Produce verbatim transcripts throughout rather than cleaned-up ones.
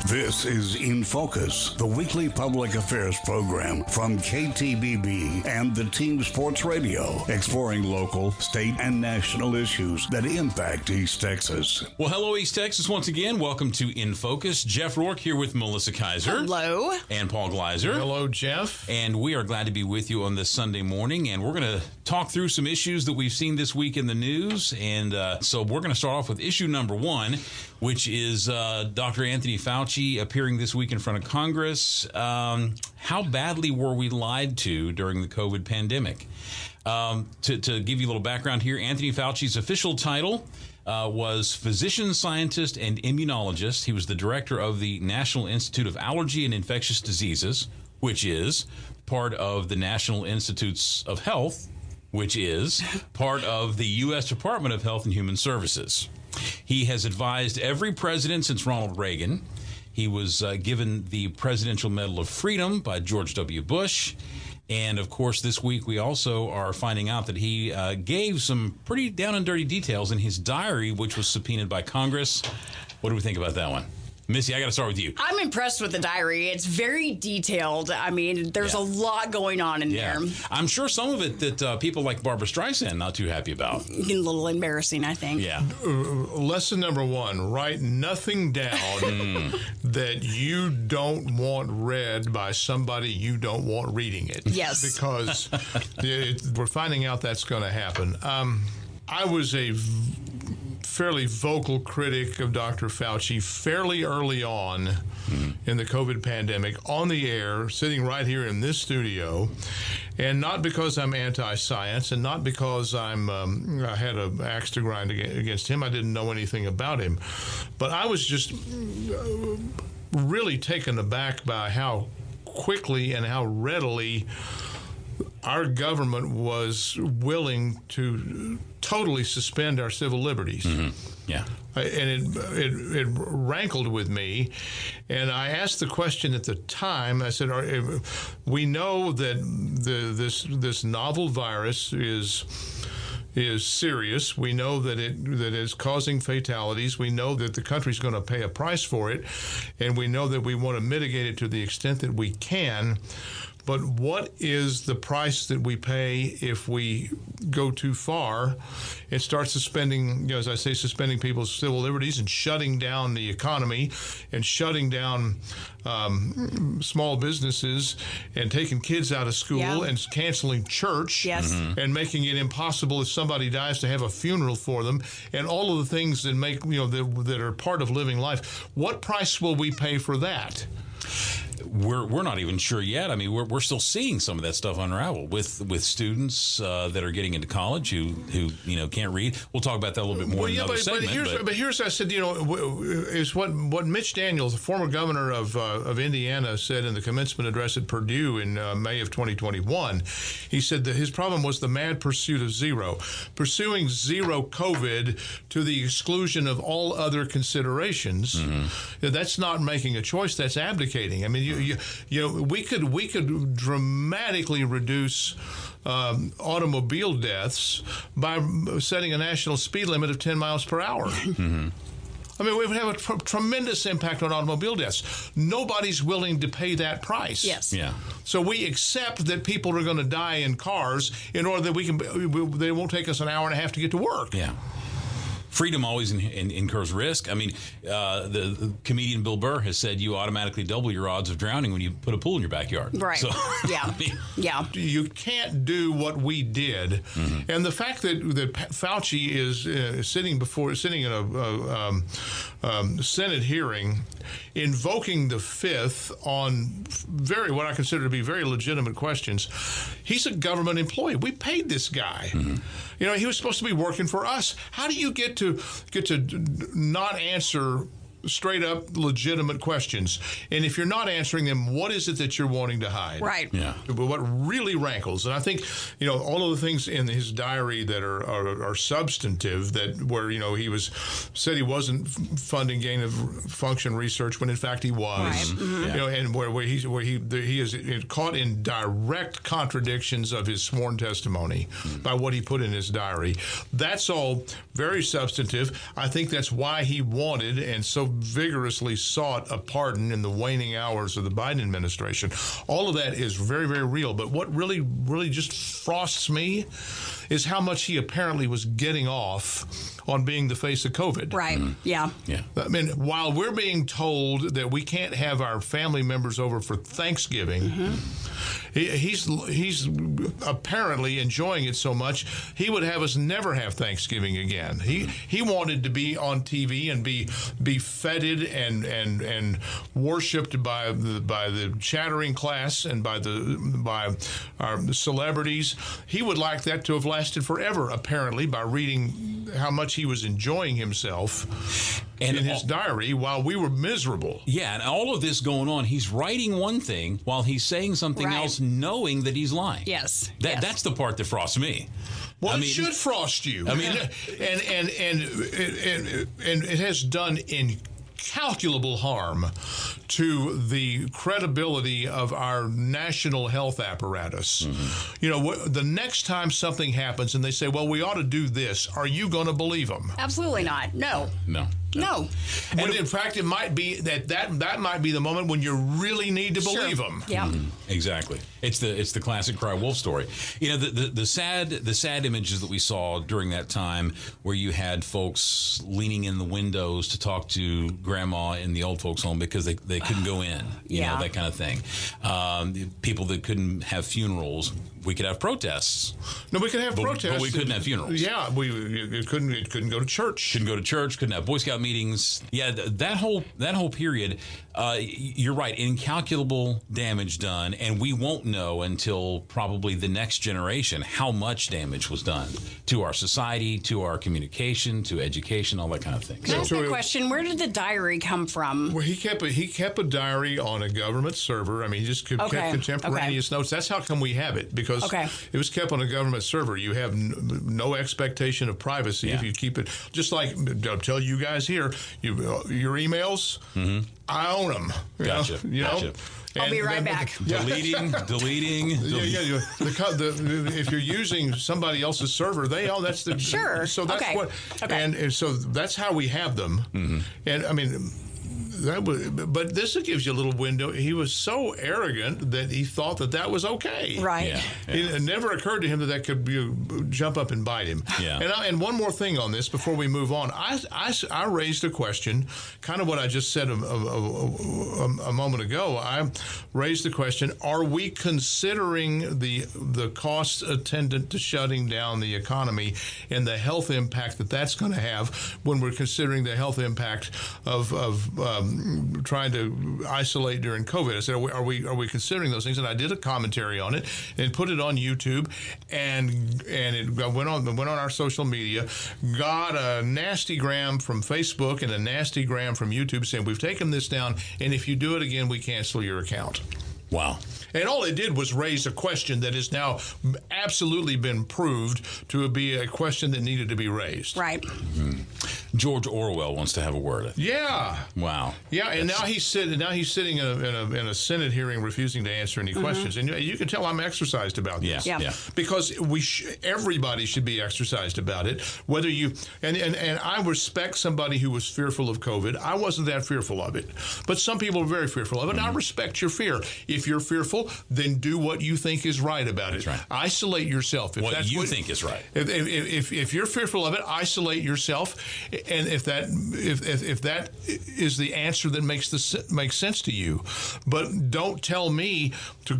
This is In Focus, the weekly public affairs program from K T B B and the Team Sports Radio, exploring local, state, and national issues that impact East Texas. Well, hello, East Texas, once again. Welcome to In Focus. Jeff Rourke here with Melissa Kaiser. Hello. And Paul Gleiser. Hello, Jeff. And we are glad to be with you on this Sunday morning, and we're going to talk through some issues that we've seen this week in the news. And uh, so we're going to start off with issue number one, which is uh, Doctor Anthony Fauci appearing this week in front of Congress. Um, how badly were we lied to during the COVID pandemic? Um, to, to give you a little background here, Anthony Fauci's official title uh, was physician, scientist, and immunologist. He was the director of the National Institute of Allergy and Infectious Diseases, which is part of the National Institutes of Health, which is part of the U S Department of Health and Human Services. He has advised every president since Ronald Reagan. He was uh, given the Presidential Medal of Freedom by George W. Bush. And, of course, this week we also are finding out that he uh, gave some pretty down and dirty details in his diary, which was subpoenaed by Congress. What do we think about that one? Missy, I got to start with you. I'm impressed with the diary. It's very detailed. I mean, there's Yeah. a lot going on in Yeah. there. I'm sure some of it that uh, people like Barbara Streisand not too happy about. A little embarrassing, I think. Yeah. Uh, lesson number one, write nothing down that you don't want read by somebody you don't want reading it. Yes. Because it, we're finding out that's going to happen. Um, I was a v- fairly vocal critic of Doctor Fauci fairly early on mm-hmm. in the COVID pandemic, on the air, sitting right here in this studio, and not because I'm anti-science and not because I'm um, I had an axe to grind against him. I didn't know anything about him. But I was just really taken aback by how quickly and how readily our government was willing to totally suspend our civil liberties. Mm-hmm. Yeah. And it, it it rankled with me. And I asked the question at the time, I said, are, we know that the, this this novel virus is is serious. We know that it that is causing fatalities. We know that the country's going to pay a price for it. And we know that we want to mitigate it to the extent that we can. But what is the price that we pay if we go too far and start suspending, you know, as I say, suspending people's civil liberties and shutting down the economy and shutting down um, small businesses and taking kids out of school yeah. and canceling church yes. mm-hmm. and making it impossible if somebody dies to have a funeral for them and all of the things that make, you know, that, that are part of living life. What price will we pay for that? We're we're not even sure yet. I mean, we're we're still seeing some of that stuff unravel with with students uh, that are getting into college who who you know can't read. We'll talk about that a little bit more well, in yeah, another but, segment. But here's, but, but here's I said, you know, is what what Mitch Daniels, the former governor of uh, of Indiana, said in the commencement address at Purdue in uh, May of twenty twenty-one. He said that his problem was the mad pursuit of zero, pursuing zero COVID to the exclusion of all other considerations. Mm-hmm. That's not making a choice. That's abdicating. I mean, you you, you know. We could we could dramatically reduce um, automobile deaths by setting a national speed limit of ten miles per hour. Mm-hmm. I mean, we would have a tr- tremendous impact on automobile deaths. Nobody's willing to pay that price. Yes. Yeah. So we accept that people are going to die in cars in order that we can. They won't take us an hour and a half to get to work. Yeah. Freedom always in, in, incurs risk. I mean, uh, the, the comedian Bill Burr has said you automatically double your odds of drowning when you put a pool in your backyard. Right. So, yeah. I mean, yeah. You can't do what we did, mm-hmm. and the fact that that Fauci is uh, sitting before sitting in a, a um, um, Senate hearing, invoking the Fifth on very what I consider to be very legitimate questions. He's a government employee. We paid this guy. Mm-hmm. You know, he was supposed to be working for us. How do you get to get to not answer straight up legitimate questions? And if you're not answering them, what is it that you're wanting to hide? Right. Yeah. But what really rankles, and I think, you know, all of the things in his diary that are are, are substantive, that where, you know, he was said he wasn't funding gain of function research when in fact he was. Right. Mm-hmm. You know, and where where he where he he is caught in direct contradictions of his sworn testimony mm-hmm. by what he put in his diary. That's all very substantive. I think that's why he wanted and so vigorously sought a pardon in the waning hours of the Biden administration. All of that is very, very real. But what really, really just frosts me is how much he apparently was getting off on being the face of COVID. Right. Mm. Yeah. Yeah. I mean, while we're being told that we can't have our family members over for Thanksgiving, mm-hmm. he, he's he's apparently enjoying it so much he would have us never have Thanksgiving again. He he wanted to be on T V and be be feted and and and worshipped by the by the chattering class and by the by our celebrities. He would like that to have lasted forever, apparently, by reading how much he was enjoying himself and in his all, diary while we were miserable. Yeah, and all of this going on, he's writing one thing while he's saying something right. else, knowing that he's lying. Yes. That, yes. That's the part that frosts me. Well, I it mean, should frost you. I mean, and and and and, and it has done incalculable harm to the credibility of our national health apparatus. Mm-hmm. You know, the next time something happens and they say, well, we ought to do this, are you going to believe them? Absolutely not. No. No. No. When in fact, it might be that, that that might be the moment when you really need to believe sure. them. Yeah. Mm-hmm. Exactly. It's the it's the classic cry wolf story. You know, the, the the sad the sad images that we saw during that time, where you had folks leaning in the windows to talk to grandma in the old folks home because they, they couldn't go in. You yeah. know, that kind of thing. Um, people that couldn't have funerals. We could have protests. No, we could have but, protests, but we couldn't have funerals. Yeah, we it couldn't it couldn't go to church. Couldn't go to church. Couldn't have Boy Scout meetings. Yeah, that whole that whole period. Uh, you're right. Incalculable damage done, and we won't know until probably the next generation how much damage was done to our society, to our communication, to education, all that kind of thing. Can I ask a question? Where did the diary come from? Well, he kept a, he kept a diary on a government server. I mean, he just kept okay. contemporaneous okay. notes. That's how come we have it, because okay. it was kept on a government server. You have n- no expectation of privacy yeah. if you keep it. Just like I'll tell you guys here, you, uh, your emails, mm-hmm. I own them. You gotcha. Know, you gotcha. Know? I'll and be right then, back. Yeah. Deleting, deleting. Yeah, deleting. yeah. yeah. The, the, if you're using somebody else's server, they own that's the sure. So that's okay. what, okay. and, and so that's how we have them. Mm-hmm. And I mean. That was, but this gives you a little window. He was so arrogant that he thought that that was okay. Right. Yeah, yeah. It never occurred to him that that could be, jump up and bite him. Yeah. And, I, and one more thing on this before we move on. I, I, I raised a question, kind of what I just said a, a, a, a moment ago. I raised the question, are we considering the, the costs attendant to shutting down the economy and the health impact that that's going to have when we're considering the health impact of, of um, trying to isolate during COVID? I said, are we, are we are we considering those things? And I did a commentary on it and put it on YouTube, and and it went on went on our social media, got a nasty gram from Facebook and a nasty gram from YouTube saying, we've taken this down, and if you do it again, we cancel your account. Wow. And all it did was raise a question that has now absolutely been proved to be a question that needed to be raised. Right. Mm-hmm. George Orwell wants to have a word. Yeah. Wow. Yeah, and That's... now he's sitting. Now he's sitting in a, in a, in a Senate hearing, refusing to answer any mm-hmm. questions. And you, you can tell I'm exercised about this. Yeah. yeah. Because we, sh- everybody should be exercised about it. Whether you and, and and I respect somebody who was fearful of COVID. I wasn't that fearful of it, but some people are very fearful of it. Mm-hmm. And I respect your fear. If you're fearful, then do what you think is right about it. That's right. Isolate yourself. If what that's you what, think is right. If, if if if you're fearful of it, isolate yourself. And if that if if, if that is the answer that makes the makes sense to you, but don't tell me to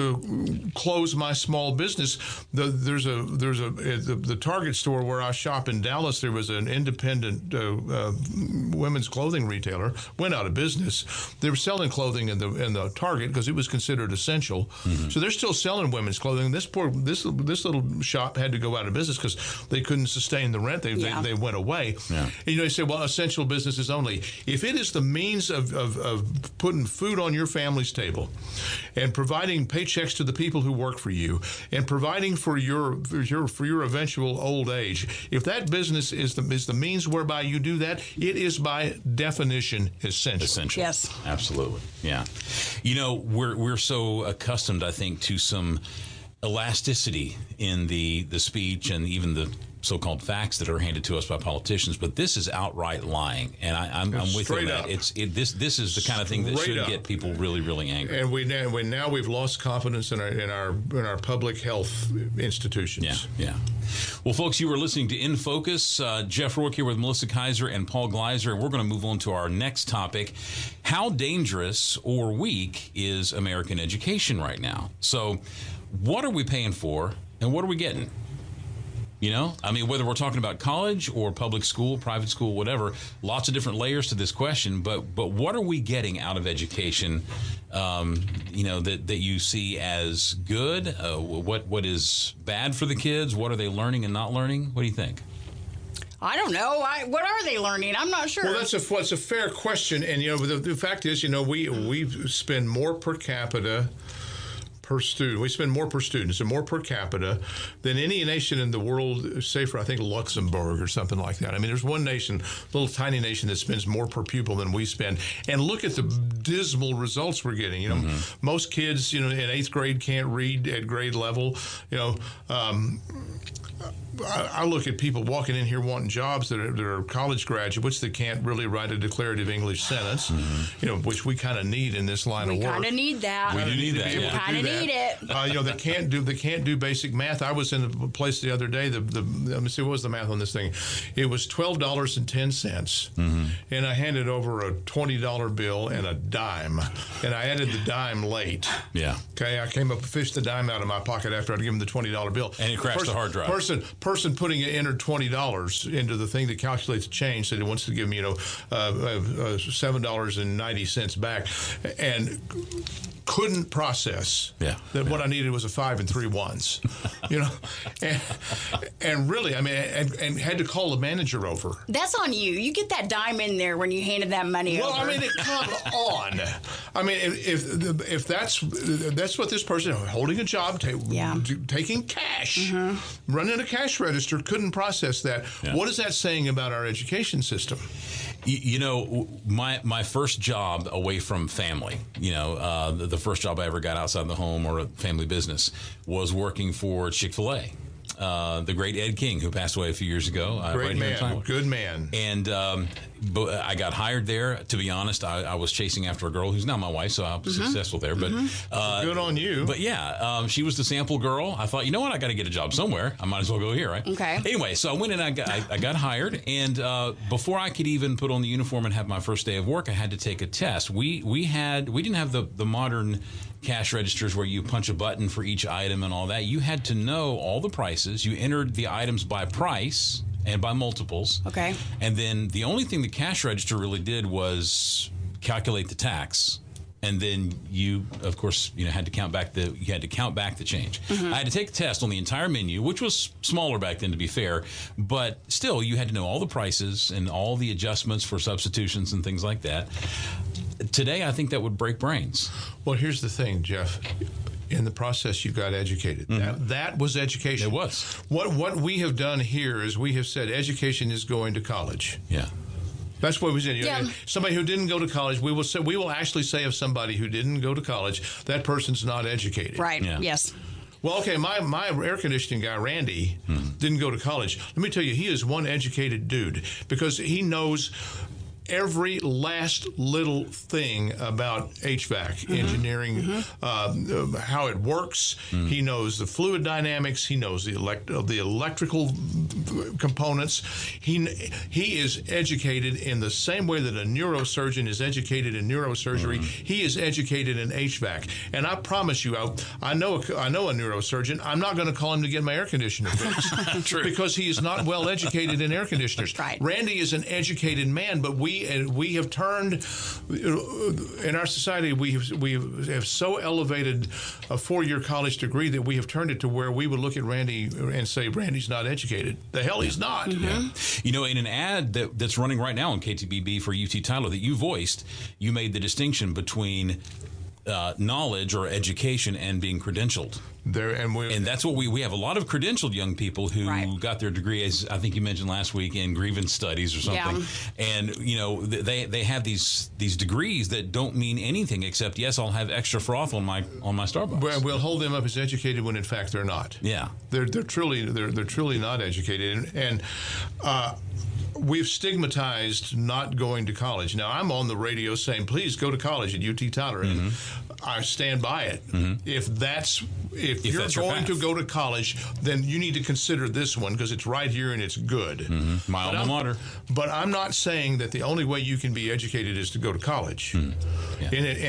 to close my small business. The, there's a there's a the, the Target store where I shop in Dallas. There was an independent uh, uh, women's clothing retailer, went out of business. They were selling clothing in the in the Target because it was considered essential. Mm-hmm. So they're still selling women's clothing. This poor this this little shop had to go out of business because they couldn't sustain the rent. They yeah. they, they went away. Yeah. And, you know, they say, well, essential businesses only. If it is the means of, of, of putting food on your family's table and providing paychecks to the people who work for you and providing for your for your for your eventual old age, if that business is the is the means whereby you do that, it is by definition essential. Essential. Yes. Absolutely. Yeah. You know, we're we're so accustomed, I think, to some elasticity in the, the speech and even the so-called facts that are handed to us by politicians, but this is outright lying, and I, I'm, I'm with you on that. It's it, this this is the kind of thing that should up. get people really really angry. And we now we now we've lost confidence in our in our in our public health institutions. Yeah, yeah. Well, folks, you were listening to In Focus. Uh, Jeff Rourke here with Melissa Kaiser and Paul Gleiser, and we're going to move on to our next topic: how dangerous or weak is American education right now? So, what are we paying for, and what are we getting? You know, I mean, whether we're talking about college or public school, private school, whatever, lots of different layers to this question. But but what are we getting out of education, um, you know, that, that you see as good? Uh, what what is bad for the kids? What are they learning and not learning? What do you think? I don't know. I, what are they learning? I'm not sure. Well, that's a that's a fair question. And, you know, the, the fact is, you know, we, we spend more per capita per student. We spend more per student, so more per capita than any nation in the world, say for, I think, Luxembourg or something like that. I mean, there's one nation, little tiny nation, that spends more per pupil than we spend. And look at the dismal results we're getting. You know, mm-hmm. most kids, you know, in eighth grade can't read at grade level. You know, um, I, I look at people walking in here wanting jobs that are, that are college graduates that can't really write a declarative English sentence, mm-hmm. you know, which we kind of need in this line we of work. We kind of need that. We do need that. We kind of need it. Uh, you know, they can't do they can't do basic math. I was in a place the other day. The, the let me see, what was the math on this thing? It was twelve dollars and ten cents, mm-hmm. and I handed over a twenty dollar bill and a dime, and I added the dime late. Yeah. Okay, I came up and fished the dime out of my pocket after I'd given the twenty dollar bill. And it crashed person, the hard drive. Person person putting it entered twenty dollars into the thing that calculates the change. Said it wants to give me, you know, uh, uh, seven dollars and ninety cents back, and couldn't process yeah, that yeah. what I needed was a five and three ones, you know, and, and really, I mean, and, and had to call the manager over. That's on you. You get that dime in there when you handed that money well, over. Well, I mean, it, come on. I mean, if, if if that's that's what this person holding a job, ta- yeah. taking cash, mm-hmm. running a cash register, couldn't process that. Yeah. What is that saying about our education system? You, you know, my my first job away from family, you know, uh, the, the first job I ever got outside the home or a family business was working for Chick-fil-A. Uh, the great Ed King, who passed away a few years ago. Uh, Great right man, here in Tyler. Good man. And um, but I got hired there. To be honest, I, I was chasing after a girl who's now my wife, so I was mm-hmm. successful there. But mm-hmm. uh, good on you. But yeah, um, she was the sample girl. I thought, you know what, I got to get a job somewhere. I might as well go here, right? Okay. Anyway, so I went and I got I, I got hired, and uh, before I could even put on the uniform and have my first day of work, I had to take a test. We we had we didn't have the the modern cash registers where you punch a button for each item and all that. You had to know all the prices. You entered the items by price and by multiples. Okay. And then the only thing the cash register really did was calculate the tax. And then you, of course, you know, had to count back the you had to count back the change. Mm-hmm. I had to take a test on the entire menu, which was smaller back then, to be fair, but still, you had to know all the prices and all the adjustments for substitutions and things like that. Today, I think that would break brains. Well, here's the thing, Jeff. In the process, you got educated. Mm-hmm. That, that was education. It was. What what we have done here is we have said education is going to college. Yeah. That's what we said. Yeah. Somebody who didn't go to college, we will say we will actually say of somebody who didn't go to college, that person's not educated. Right. Yeah. Yes. Well, okay, my, my air conditioning guy, Randy, hmm. didn't go to college. Let me tell you, he is one educated dude because he knows every last little thing about H V A C, mm-hmm. engineering, mm-hmm. Uh, how it works. Mm. He knows the fluid dynamics. He knows the elect- the electrical components. He he is educated in the same way that a neurosurgeon is educated in neurosurgery. Mm. He is educated in H V A C. And I promise you, I, I know a, I know a neurosurgeon. I'm not going to call him to get my air conditioner fixed True. because he is not well educated in air conditioners. Right. Randy is an educated man, but we and we have turned in our society. We have, we have so elevated a four-year college degree that we have turned it to where we would look at Randy and say, "Randy's not educated." The hell, he's not. Mm-hmm. Yeah. You know, in an ad that, that's running right now on K T B B for U T Tyler that you voiced, you made the distinction between uh, knowledge or education and being credentialed. There and we and that's what we we have a lot of credentialed young people who right. got their degree, as I think you mentioned last week, in grievance studies or something. Yeah. And you know they they have these these degrees that don't mean anything except yes, I'll have extra froth on my on my Starbucks. Well, we'll hold them up as educated when in fact they're not. Yeah, they're they're truly they're they're truly not educated, and. and uh, We've stigmatized not going to college. Now, I'm on the radio saying, please go to college at U T Tyler. And mm-hmm. I stand by it. Mm-hmm. If that's if, if you're that's going to go to college, then you need to consider this one because it's right here and it's good. Mm-hmm. My alma mater. But I'm not saying that the only way you can be educated is to go to college. Mm. Yeah. And, it,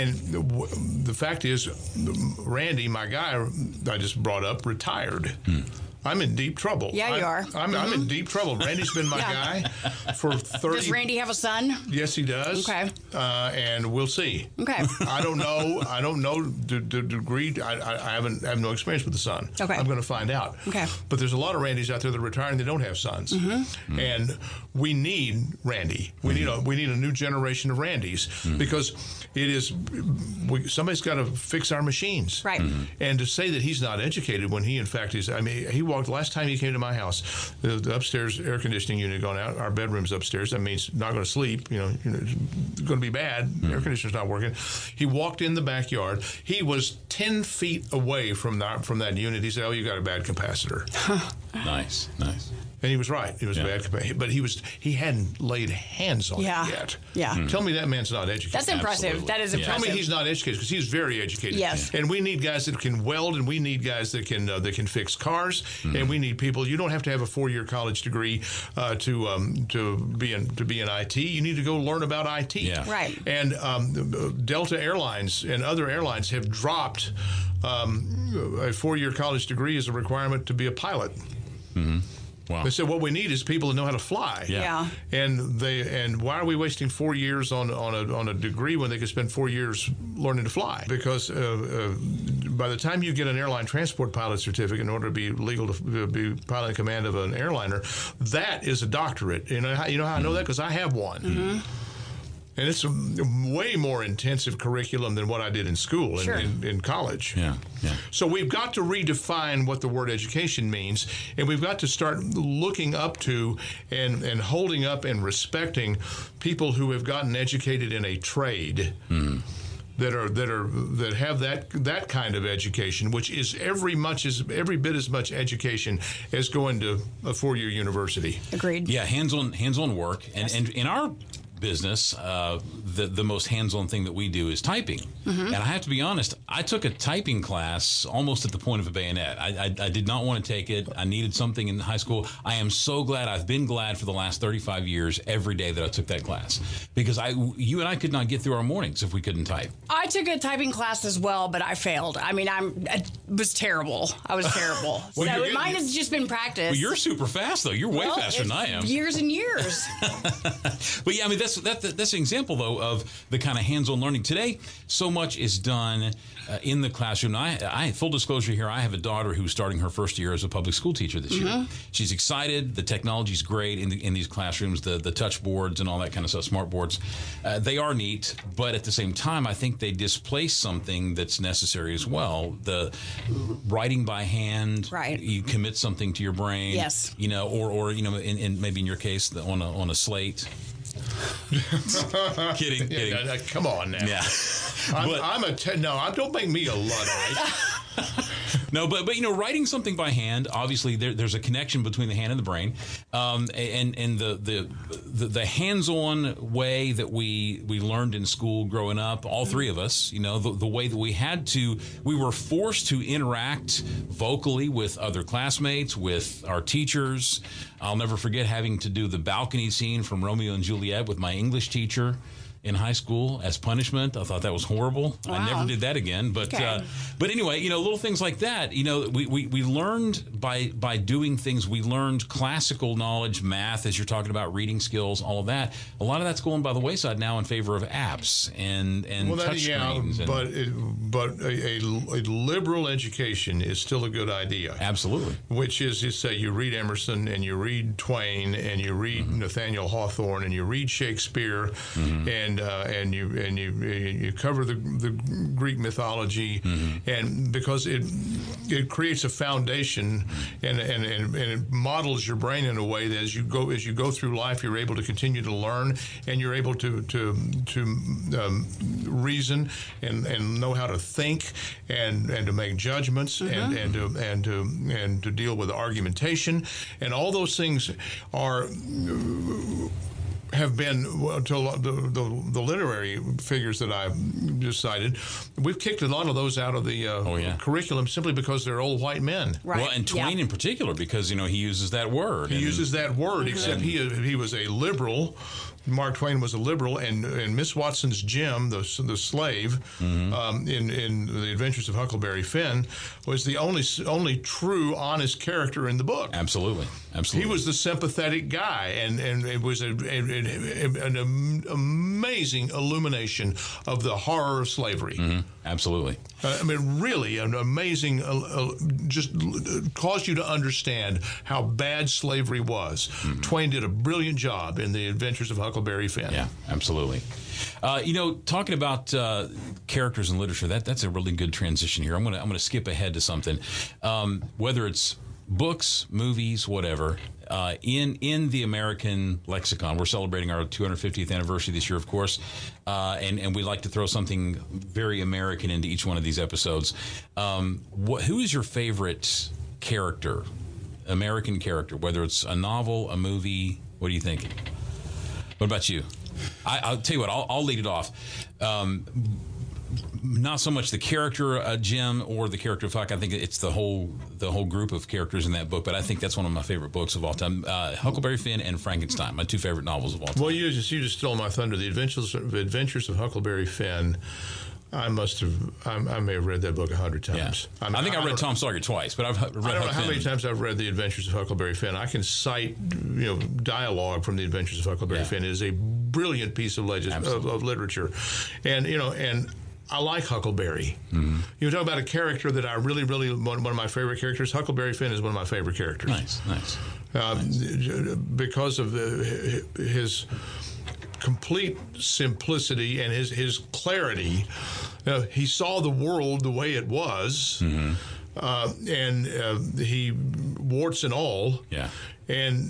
and the fact is, Randy, my guy I just brought up, retired. Mm. I'm in deep trouble. Yeah, you I, are. I'm, mm-hmm. I'm in deep trouble. Randy's been my yeah. guy for thirty. Does Randy have a son? Yes, he does. Okay. Uh, and we'll see. Okay. I don't know. I don't know the, the degree. I, I haven't I have no experience with the son. Okay. I'm going to find out. Okay. But there's a lot of Randys out there that are retiring that don't have sons, mm-hmm. Mm-hmm. and we need Randy. We mm-hmm. need a we need a new generation of Randys mm-hmm. because it is we, somebody's got to fix our machines. Right. Mm-hmm. And to say that he's not educated when he in fact is. I mean, he walked last time he came to my house. The, the upstairs air conditioning unit gone out. Our bedroom's upstairs. That means not going to sleep. You know, you know it's going to be bad. Mm-hmm. Air conditioner's not working. He walked in the backyard. He was ten feet away from that from that unit. He said, "Oh, you got a bad capacitor." Nice, nice. And he was right. It was yeah. a bad capacitor, but he was he hadn't laid hands on yeah. it yet. Yeah. Mm-hmm. Tell me that man's not educated. That's impressive. Absolutely. That is yeah. impressive. Tell me he's not educated because he's very educated. Yes. And we need guys that can weld, and we need guys that can uh, that can fix cars, mm-hmm. and we need people. You don't have to have a four-year college degree uh, to um, to be in to be in I T. You need to go learn about I T. Yeah. Right. And um, Delta Airlines and other airlines have dropped um, a four-year college degree as a requirement to be a pilot. Mm-hmm. Wow. They said what we need is people that know how to fly. Yeah. yeah. And they and why are we wasting four years on on a on a degree when they could spend four years learning to fly? Because uh, uh, by the time you get an airline transport pilot certificate in order to be legal to be pilot in command of an airliner, that is a doctorate. You know how you know how I know that because I have one. Mm-hmm. And it's a way more intensive curriculum than what I did in school sure. and in, in college. Yeah, yeah. So we've got to redefine what the word education means, and we've got to start looking up to and, and holding up and respecting people who have gotten educated in a trade. Mm. That are that are that have that that kind of education, which is every much as every bit as much education as going to a four-year university. Agreed. Yeah, hands-on hands-on work, and yes. and in our business, uh, the the most hands-on thing that we do is typing. Mm-hmm. And I have to be honest, I took a typing class almost at the point of a bayonet. I, I, I did not want to take it. I needed something in high school. I am so glad. I've been glad for the last thirty-five years every day that I took that class because I, you and I could not get through our mornings if we couldn't type. I took a typing class as well, but I failed. I mean, I'm it was terrible. I was terrible. well, so getting, mine has just been practice. Well, you're super fast though. You're way well, faster than I am. Years and years. But yeah, I mean that's that, that that's an example though of the kind of hands-on learning. Today, so much is done uh, in the classroom. I, I full disclosure here, I have a daughter who's starting her first year as a public school teacher this mm-hmm. year. She's excited. The technology's great in the, in these classrooms. The the touch boards and all that kind of stuff, smart boards, uh, they are neat. But at the same time, I think they displace something that's necessary as well. The writing by hand. Right. You commit something to your brain. Yes. You know, or or you know, in, in maybe in your case, the, on a on a slate. kidding, kidding. Yeah, no, no, come on now. Yeah, I'm, but, I'm a te- no. Don't make me a Luddite. No, but but you know, writing something by hand, obviously there, there's a connection between the hand and the brain, um, and and the, the the the hands-on way that we we learned in school growing up, all three of us, you know, the, the way that we had to, we were forced to interact vocally with other classmates, with our teachers. I'll never forget having to do the balcony scene from Romeo and Juliet with my English teacher in high school as punishment. I thought that was horrible. Wow. I never did that again. But okay. uh, but anyway, you know, little things like that. You know, we, we, we learned by by doing things. We learned classical knowledge, math, as you're talking about, reading skills, all of that. A lot of that's going by the wayside now in favor of apps and and well, touch yeah, screens. And, but it, but a, a, a liberal education is still a good idea. Absolutely. Which is, you say you read Emerson and you read Twain and you read mm-hmm. Nathaniel Hawthorne and you read Shakespeare mm-hmm. and and uh, and you and you you cover the the Greek mythology, mm-hmm. and because it it creates a foundation and, and and and it models your brain in a way that as you go as you go through life, you're able to continue to learn, and you're able to to to um, reason and, and know how to think and, and to make judgments mm-hmm. and, and to and to and to deal with argumentation, and all those things are have been well, to the, the the literary figures that I just cited. We've kicked a lot of those out of the uh, oh, yeah. curriculum simply because they're old white men. Right. Well, and Twain yeah. in particular, because you know he uses that word. He and, uses that word, mm-hmm. except he he was a liberal. Mark Twain was a liberal, and, and Miss Watson's Jim, the the slave, mm-hmm. um, in in the Adventures of Huckleberry Finn, was the only only true, honest character in the book. Absolutely, absolutely. He was the sympathetic guy, and, and it was a, a, a, an amazing illumination of the horror of slavery. Mm-hmm. Absolutely. Uh, I mean, really, an amazing, uh, uh, just caused you to understand how bad slavery was. Mm-hmm. Twain did a brilliant job in the Adventures of Huckleberry Finn. Yeah, absolutely. Uh, you know, talking about uh, characters in literature, that that's a really good transition here. I'm gonna I'm gonna skip ahead to something. Um, whether it's books, movies, whatever, uh, in in the American lexicon, we're celebrating our two hundred fiftieth anniversary this year, of course, uh, and and we like to throw something very American into each one of these episodes. Um, what, who is your favorite character, American character? Whether it's a novel, a movie, what are you thinking? What about you? I, I'll tell you what. I'll, I'll lead it off. Um, not so much the character uh, Jim or the character of Huck. I think it's the whole the whole group of characters in that book. But I think that's one of my favorite books of all time. Uh, Huckleberry Finn and Frankenstein, my two favorite novels of all time. Well, you just you just stole my thunder. The Adventures of, Adventures of Huckleberry Finn. I must have. I, I may have read that book a hundred times. Yeah. I, mean, I think I, I read I Tom Sawyer twice, but I've read. I don't Huck know how Finn. many times I've read The Adventures of Huckleberry Finn. I can cite, you know, dialogue from The Adventures of Huckleberry Yeah. Finn. It is a brilliant piece of, legis- of, of literature, and you know, and I like Huckleberry. Mm-hmm. You talk about a character that I really, really one, one of my favorite characters. Huckleberry Finn is one of my favorite characters. Nice, nice. Uh, nice. Because of the, his complete simplicity and his his clarity. Uh, he saw the world the way it was, mm-hmm. uh, and uh, he warts and all. Yeah, and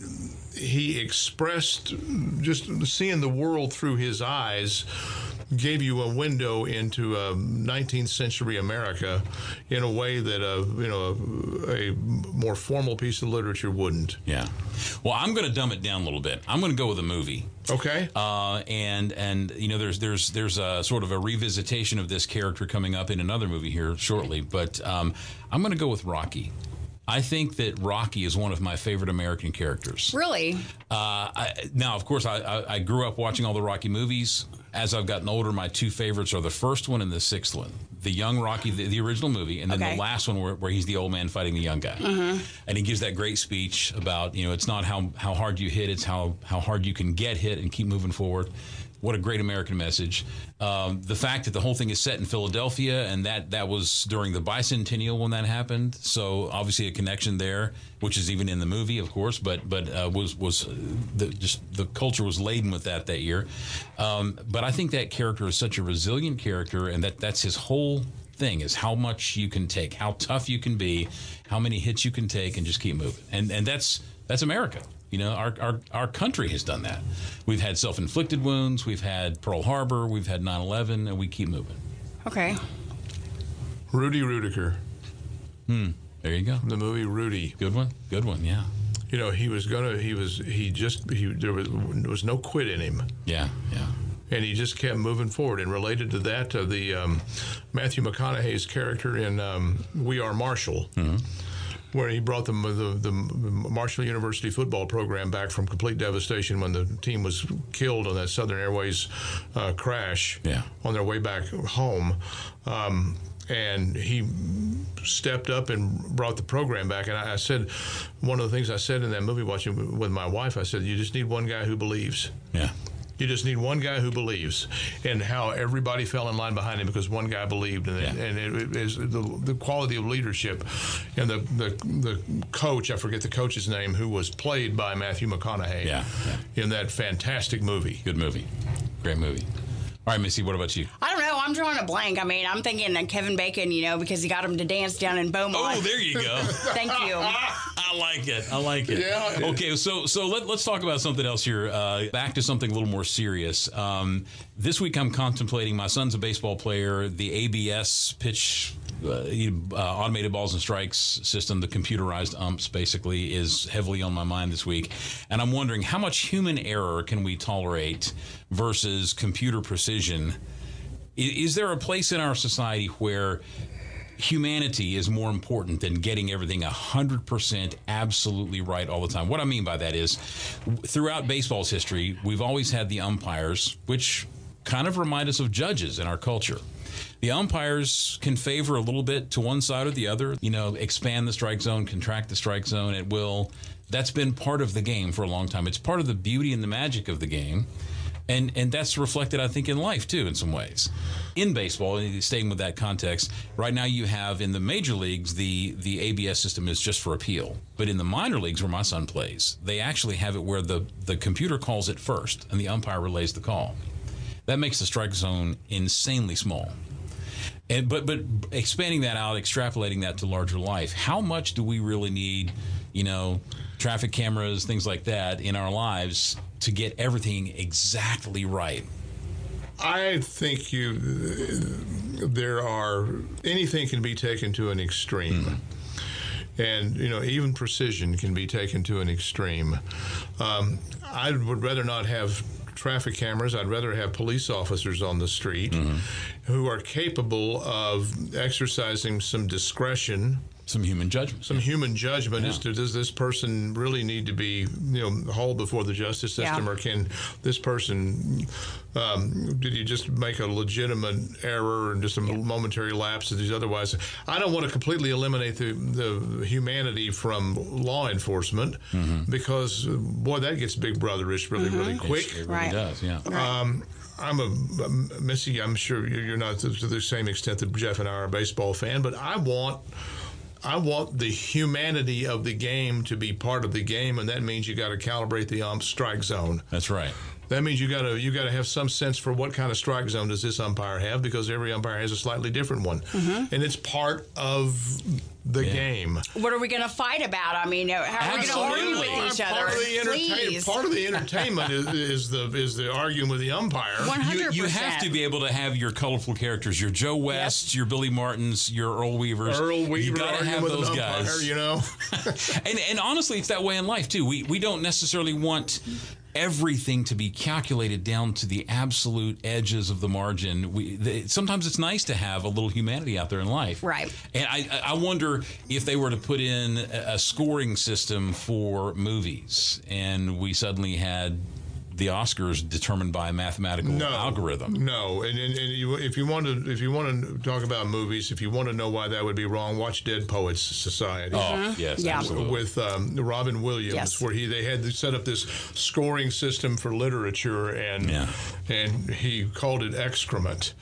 he expressed just seeing the world through his eyes. Gave you a window into uh, nineteenth century America in a way that a you know a, a more formal piece of literature wouldn't. Yeah. Well, I'm going to dumb it down a little bit. I'm going to go with a movie. Okay. Uh, and and you know there's there's there's a sort of a revisitation of this character coming up in another movie here shortly. But um, I'm going to go with Rocky. I think that Rocky is one of my favorite American characters. Really? Uh, I, now, of course, I, I, I grew up watching all the Rocky movies. As I've gotten older, my two favorites are the first one and the sixth one. The young Rocky, the, the original movie, and then okay. the last one where, where he's the old man fighting the young guy. Mm-hmm. And he gives that great speech about, you know, it's not how, how hard you hit, it's how, how hard you can get hit and keep moving forward. What a great American message. Um, the fact that the whole thing is set in Philadelphia, and that, that was during the bicentennial when that happened. So obviously a connection there, which is even in the movie, of course, but but uh, was was the, just the culture was laden with that that year. Um, but I think that character is such a resilient character, and that that's his whole thing is how much you can take, how tough you can be, how many hits you can take, and just keep moving. And and that's that's America. You know, our, our our country has done that. We've had self-inflicted wounds. We've had Pearl Harbor. We've had nine eleven, and we keep moving. Okay. Rudy Rudiger. Hmm. There you go. The movie Rudy. Good one. Good one. Yeah. You know, he was gonna. He was. He just. He there was. There was no quit in him. Yeah. Yeah. And he just kept moving forward. And related to that, uh, the um, Matthew McConaughey's character in um, We Are Marshall. Mm-hmm. Where he brought the, the the Marshall University football program back from complete devastation when the team was killed on that Southern Airways uh, crash yeah. on their way back home. Um, and he stepped up and brought the program back. And I, I said, one of the things I said in that movie watching with my wife, I said, you just need one guy who believes. Yeah. You just need one guy who believes, and how everybody fell in line behind him because one guy believed, and, yeah. and it, it is the, the quality of leadership, and the, the the coach, I forget the coach's name, who was played by Matthew McConaughey, yeah, yeah. in that fantastic movie. Good movie, great movie. All right, Missy, what about you? I don't know. I'm drawing a blank. I mean, I'm thinking of Kevin Bacon, you know, because he got him to dance down in Beaumont. Oh, there you go. Thank you. I like it. I like it. Yeah. Okay, so so let, let's talk about something else here. Uh, back to something a little more serious. Um, this week I'm contemplating, my son's a baseball player, the A B S pitch, uh, uh, automated balls and strikes system, the computerized umps basically, is heavily on my mind this week. And I'm wondering, how much human error can we tolerate versus computer precision? Is, is there a place in our society where humanity is more important than getting everything one hundred percent absolutely right all the time? What I mean by that is, throughout baseball's history, we've always had the umpires, which kind of remind us of judges in our culture. The umpires can favor a little bit to one side or the other, you know, expand the strike zone, contract the strike zone at will. That's been part of the game for a long time. It's part of the beauty and the magic of the game. And and that's reflected, I think, in life, too, in some ways. In baseball, staying with that context, right now you have in the major leagues, the, the A B S system is just for appeal. But in the minor leagues where my son plays, they actually have it where the, the computer calls it first and the umpire relays the call. That makes the strike zone insanely small. And, but but expanding that out, extrapolating that to larger life, how much do we really need, you know, traffic cameras, things like that in our lives to get everything exactly right? I think you there are anything can be taken to an extreme. Mm-hmm. And, you know, even precision can be taken to an extreme. Um, I would rather not have traffic cameras. I'd rather have police officers on the street mm-hmm. who are capable of exercising some discretion. Some human judgment. Some human judgment yeah. as to, does this person really need to be, you know, hauled before the justice system, yeah. or can this person, um, did he just make a legitimate error and just a yeah. momentary lapse that he's otherwise? I don't want to completely eliminate the, the humanity from law enforcement mm-hmm. because, boy, that gets big brotherish really, mm-hmm. really quick. It, it really right. does, yeah. Um, I'm a, Missy, I'm sure you're not to, to the same extent that Jeff and I are a baseball fan, but I want... I want the humanity of the game to be part of the game, and that means you got to calibrate the ump strike zone. That's right. That means you got to you got to have some sense for what kind of strike zone does this umpire have, because every umpire has a slightly different one, mm-hmm. and it's part of the yeah. game. What are we going to fight about? I mean, how are we going to argue with each other? Part of the, entertain- part of the entertainment is, is the is the arguing with the umpire. one hundred percent. You, you have to be able to have your colorful characters, your Joe West, yep. your Billy Martins, your Earl Weavers. Earl Weaver, you got to have those umpire, guys. You know, and and honestly, it's that way in life too. We we don't necessarily want everything to be calculated down to the absolute edges of the margin. We the, sometimes it's nice to have a little humanity out there in life, right? And I I wonder if they were to put in a scoring system for movies, and we suddenly had the Oscars determined by a mathematical no, algorithm. No, and, and, and you, if you want to, if you want to talk about movies, if you want to know why that would be wrong, watch Dead Poets Society. Oh, mm-hmm. yes, yeah. absolutely. With um, Robin Williams, yes. where he they had set up this scoring system for literature, and yeah. and he called it excrement.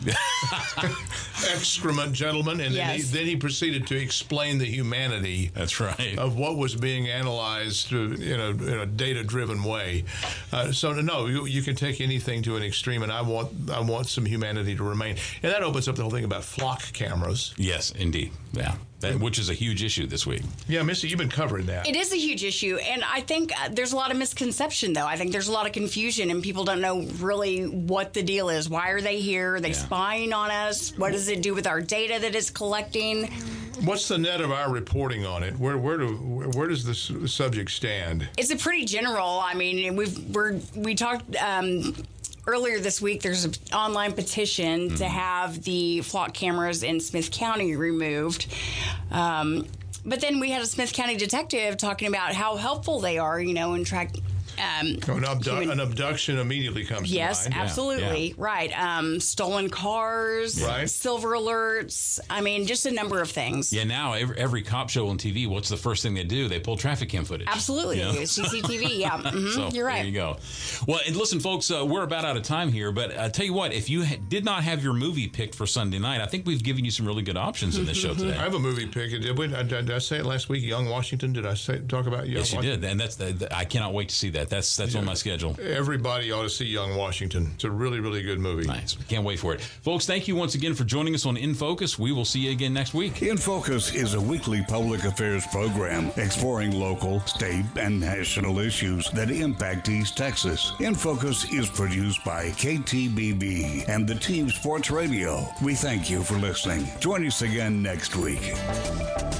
Excrement, gentlemen, and yes. then, he, then he proceeded to explain the humanity. That's right. Of what was being analyzed in a, in a data-driven way. Uh, so. No, you, you can take anything to an extreme, and I want I want some humanity to remain. And that opens up the whole thing about flock cameras. Yes, indeed. Yeah, that, which is a huge issue this week. Yeah, Missy, you've been covering that. It is a huge issue, and I think uh, there's a lot of misconception, though. I think there's a lot of confusion, and people don't know really what the deal is. Why are they here? Are they yeah. spying on us? What does it do with our data that it's collecting? What's the net of our reporting on it? Where where do where does this subject stand? It's a pretty general. I mean, we've we're we talked um, earlier this week. There's an online petition mm-hmm. to have the flock cameras in Smith County removed. Um, but then we had a Smith County detective talking about how helpful they are, you know, in track. Um, an, abdu- human, an abduction immediately comes yes, to mind. Yes, absolutely. Yeah, yeah. Right. Um, stolen cars, right. silver alerts. I mean, just a number of things. Yeah, now every, every cop show on T V, what's the first thing they do? They pull traffic cam footage. Absolutely. You know? C C T V, yeah. Mm-hmm. So, You're right. There you go. Well, and listen, folks, uh, we're about out of time here, but I uh, tell you what, if you ha- did not have your movie picked for Sunday night, I think we've given you some really good options in this show today. I have a movie pick. Did, we, did I say it last week? Young Washington? Did I say talk about Young yes, Washington? Yes, you did. And that's the, the, I cannot wait to see that. that. That's that's yeah. on my schedule. Everybody ought to see Young Washington. It's a really, really good movie. Nice. Can't wait for it. Folks, thank you once again for joining us on In Focus. We will see you again next week. In Focus is a weekly public affairs program exploring local, state, and national issues that impact East Texas. In Focus is produced by K T B B and the Team Sports Radio. We thank you for listening. Join us again next week.